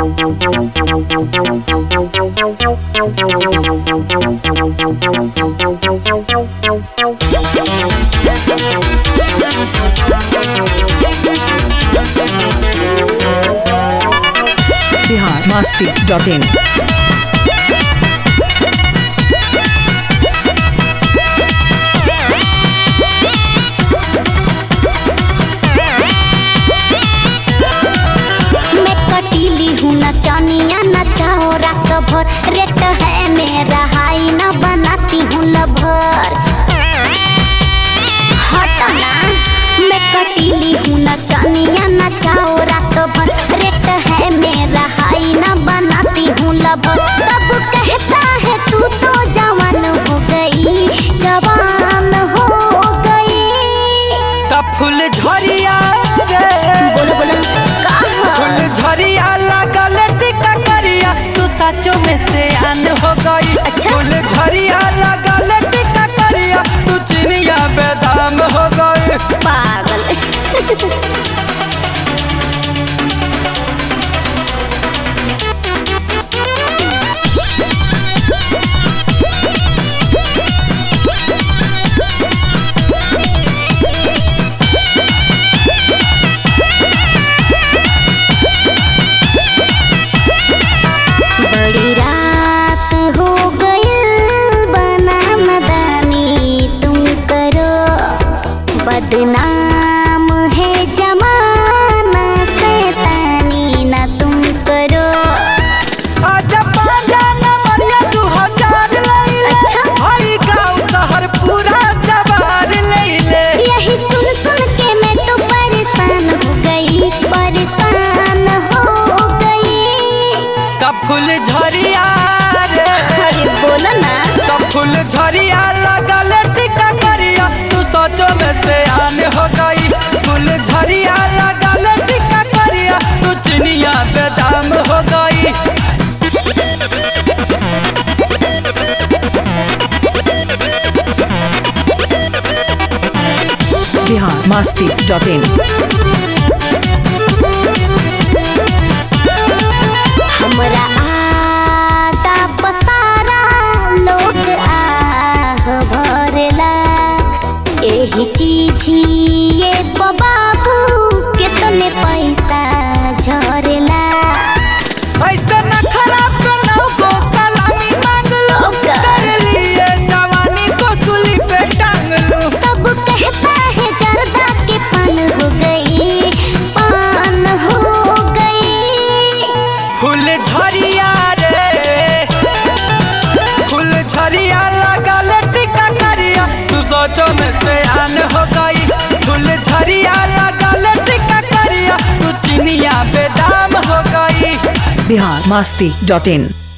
biharmasti.in नचनिया नचाओ रात भर रेट है मेरा हाई न बनाती हूँ लभर हटना मैं कटीली हूँ नचनिया नचाओ रात भर रेट है मेरा हाई न बनाती हूँ लभर सब कहता है तू तो जवान हो गई जवान हो गई तब फूल झरिया बोलो बोलो फूल झरिया लगल टिका करिया तू सचो में से आन हो गई। अच्छा? फूल झरिया लगल टिका करिया तू चिनिया बेदाम हो गई। पागल बड़ी रात हो गई बना मदानी तुम करो बदनाम है जमाना शैतानी ना तुम करो आजा पाजा न मरिया 2000 ले ले। अच्छा? हई गाँव शहर पूरा जवार ले ले। यही सुन सुन के मैं तो परेशान हो गई परेशान हो गई तब फूल झरिया रे अरे बोलो ना तब फूल झरिया लगल टिका करिया तू सोचो में से आन हो गई। फूल झरिया लगल टिका करिया तू चिनिया बेदाम हो गई। biharmasti.in हमरा आदा पसारा लोग आह भरला एही चीज ये बाबू कितने पैसा झरला ऐसे न खराब बनाओ को सलामी मांग लो ओका। कर लिए जवानी को सूली पे टांग लो। सब कहता है जर्दा के पान हो गई पान हो गई फूल झरिया रे फूल झरिया लगल टिका करिया तू सोचो में से आन हो गई। फूल झरिया लगल टिका करिया तू चिनिया बेदाम हो गई। biharmasti.in